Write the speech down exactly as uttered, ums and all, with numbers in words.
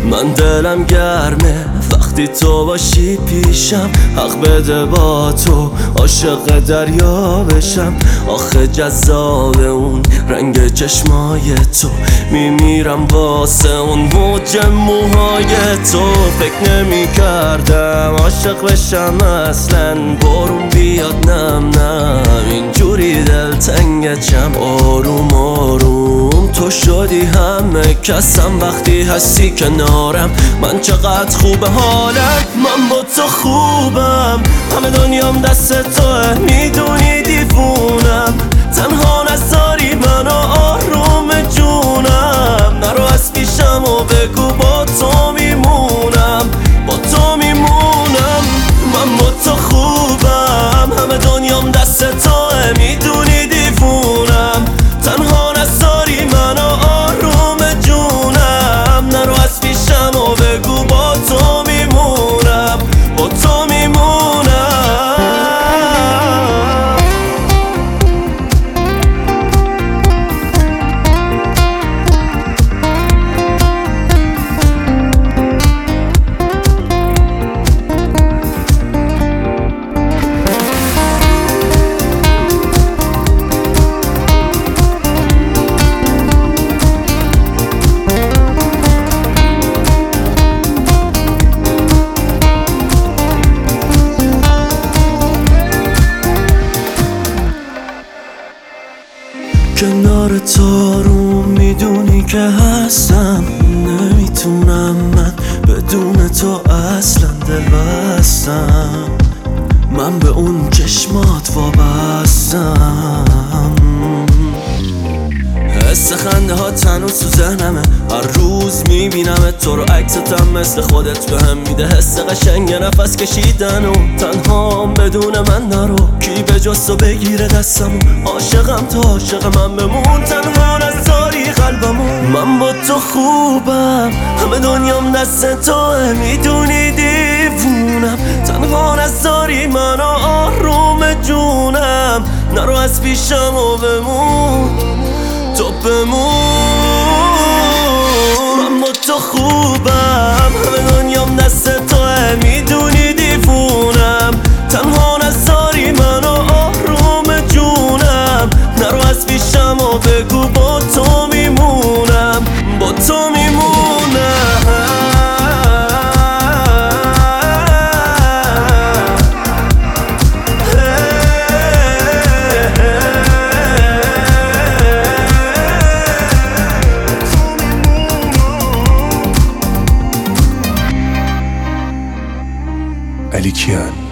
من دلم گرمه وقتی تو باشی پیشم، حق بده با تو عاشق دریا بشم. آخه جذاب اون رنگ چشمای تو، میمیرم واسه اون موج موهای تو. فکر نمی کردم عاشق بشم اصلا، بارون بیاد نم نم اینجوری دلتنگچم. آروم آروم تو شدی همه کسم، وقتی هستی کنارم من چقدر خوبه حالم. من با تو خوبم، همه دنیام دست توه، میدونی دیوونم. تنها نذاری منو آروم جونم، نرو از پیشم و بگو با تو میمونم، با تو میمونم. من با تو خوبم، همه دنیام دست توه، میدونی دیوونم. تنها نذاری منو آروم جونم، نرو از پیشم و بگو با تو میمونم، با تو میمونم. کنار تو رو میدونی که هستم، نمیتونم من بدون تو اصلا دل بستم. من به اون چشمات وابستم، حس خنده ها تنوز تو ذهنمه، هر روز میبینم تو رو، عکستم مثل خودت بهم میده حس قشنگ نفس کشیدن و تنها بدون من نرو. کی به جز تو بگیره دستمو، عاشقم تو عاشق من بمون، تنها نذاری قلبمو. من با تو خوبم، همه دنیام دست توه، میدونی دیوونم. تنها نذاری منو آروم جونم، نرو از پیشم و بمون، تو بمون. من با تو خوبم، همه دنیام دست توه، میدونی دیوونم. تنها نذاری منو آروم جونم، نرو از پیشم و بگو با تو میمونم، با تو میمونم. علی کیان